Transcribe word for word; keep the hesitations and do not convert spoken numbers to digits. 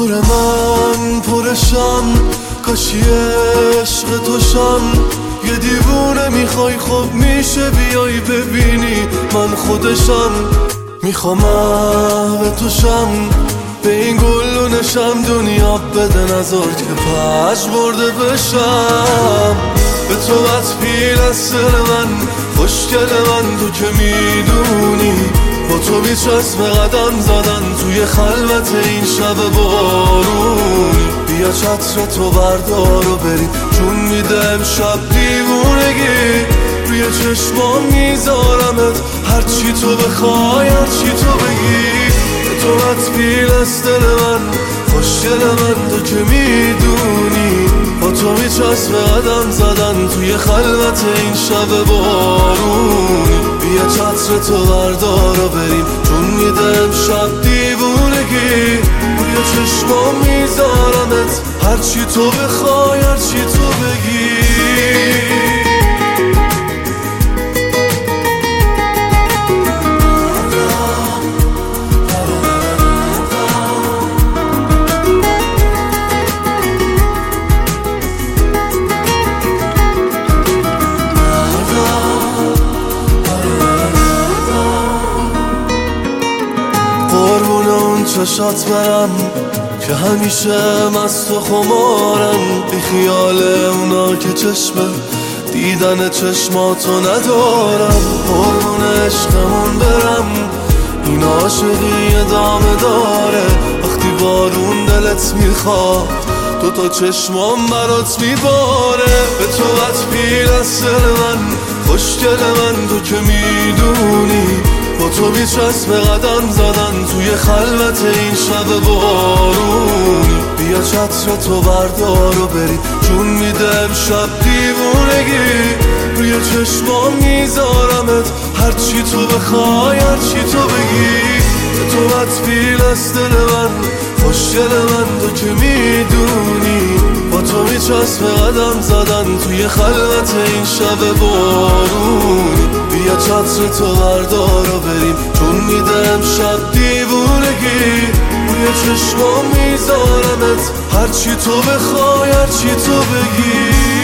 نور من پرشم، کاشی عشق توشم. یه دیوونه میخوای خب میشه بیای ببینی من خودشم. میخوام به توشم، به این گلونشم دنیا بده نذار که پش برده بشم. به تو بط پیل از دل من، خوشگل من تو که میدونی. با تو میچسم قدم زدن توی خلوت این شب بارونی. بیا چتر تو بردار و بریم چون میده امشب دیوونگی. روی چشمام میذارمت هرچی تو بخوای هرچی تو بگی. تو بط پیل از دل من، خوشگل من تو که میدونی. با تو میچسم قدم زدن توی خلوت این شب بارونی. بیا چتر تو بردار و بریم چون میده امشب دیوونگی. روی چشمام میذارمت هرچی تو بخوای هرچی تو بگی. قربون اون چشات برم که همیشه مست و خمارم. بی خیال اونا که چشم دیدن چشماتو ندارم. قربون عشقمون برم، این عاشقی ادامه داره. وقتی بارون دلت میخواد تو تا چشمام برات میباره. به تو بط پیل از دل من، خوشگل من تو که میدونی. با تو میچسم قدم زدن توی خلوت این شب بارونی. بیا چتر تو بردار و بریم چون میده امشب دیوونگی. روی چشمام میذارمت هرچی تو بخوای هرچی تو بگی. تو بط پیل از دل من، خوشگل من تو که میدونی. با تو میچسم قدم زدن توی خلوت این شب بارونی. بیا چتر تو بردار و بریم چون میده امشب دیوونگی. روی چشمام میذارمت هرچی تو بخوای هرچی تو بگی.